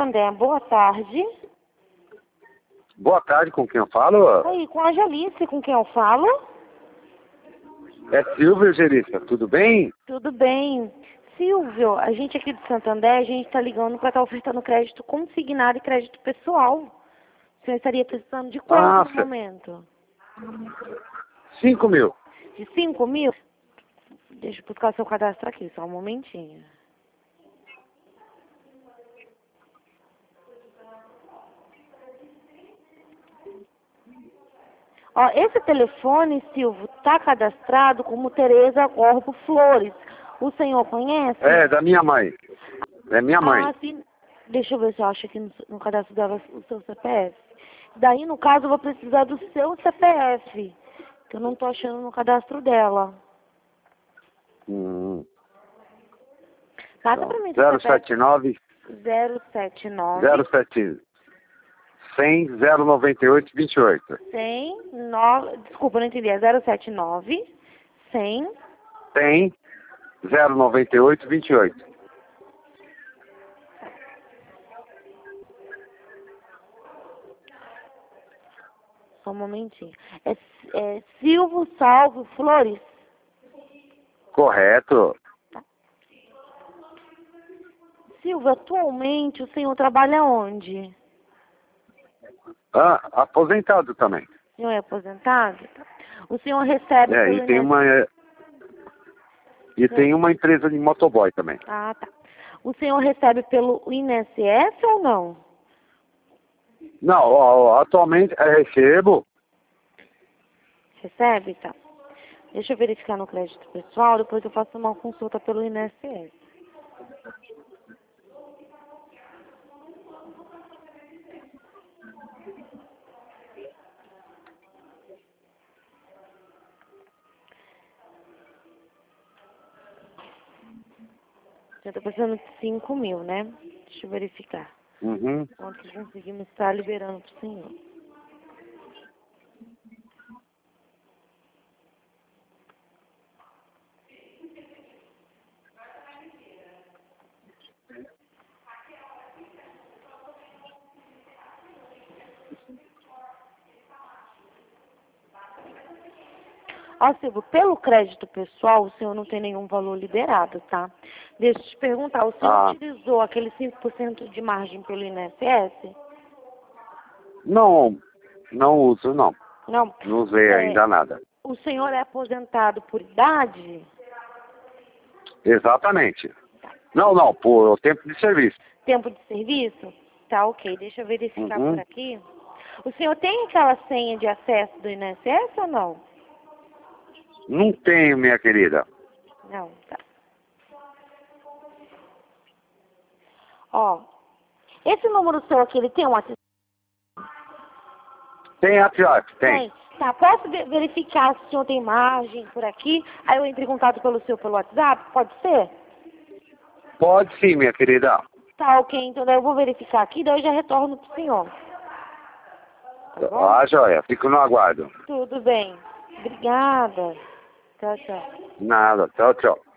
Santander, boa tarde. Boa tarde, com quem eu falo? Oi, com a Jalice, com quem eu falo? É Silvio, gerista, tudo bem? Tudo bem. Silvio, a gente aqui de Santander, a gente está ligando para estar ofertando crédito consignado e crédito pessoal. O senhor estaria precisando de quanto no momento? 5 mil. De 5 mil? Deixa eu buscar seu cadastro aqui, só um momentinho. Ó, esse telefone, Silvio, está cadastrado como Tereza Corpo Flores. O senhor conhece? É, da minha mãe. É minha mãe. Ah, sim. Deixa eu ver se eu acho aqui no cadastro dela o seu CPF. Daí, no caso, eu vou precisar do seu CPF, que eu não tô achando no cadastro dela. Passa pra mim seu 079 079 07 100 098 28. 100 desculpa, não entendi. É 079 100 100 098 28. Só um momentinho. É Silvio Salvo Flores. Correto. Silvio, atualmente o senhor trabalha onde? Ah, aposentado também. O senhor é aposentado? O senhor recebe É, pelo e tem uma... E tem uma empresa de motoboy também. Ah, tá. O senhor recebe pelo INSS ou não? Não, ó, atualmente recebo. Recebe? Tá. Deixa eu verificar no crédito pessoal, depois eu faço uma consulta pelo INSS. Eu tô precisando de 5 mil, né? Deixa eu verificar. Uhum. Quanto que conseguimos estar liberando pro senhor. Ó, Silvio, pelo crédito pessoal, o senhor não tem nenhum valor liberado, tá? Deixa eu te perguntar, o senhor utilizou aquele 5% de margem pelo INSS? Não, não uso, não. Não. Não usei ainda nada. O senhor é aposentado por idade? Exatamente. Não, por tempo de serviço. Tempo de serviço? Tá, ok. Deixa eu verificar por aqui. O senhor tem aquela senha de acesso do INSS ou não? Não tenho, minha querida. Não, tá. Ó, esse número seu aqui, ele tem um WhatsApp? Tem WhatsApp? Tem. Tá, posso verificar se o senhor tem margem por aqui? Aí eu entro em contato pelo WhatsApp? Pode ser? Pode sim, minha querida. Tá, ok. Então daí eu vou verificar aqui, daí eu já retorno pro senhor. Tá bom? Ah, joia. Fico no aguardo. Tudo bem. Obrigada. Tchau, tchau. Nada. Tchau, tchau.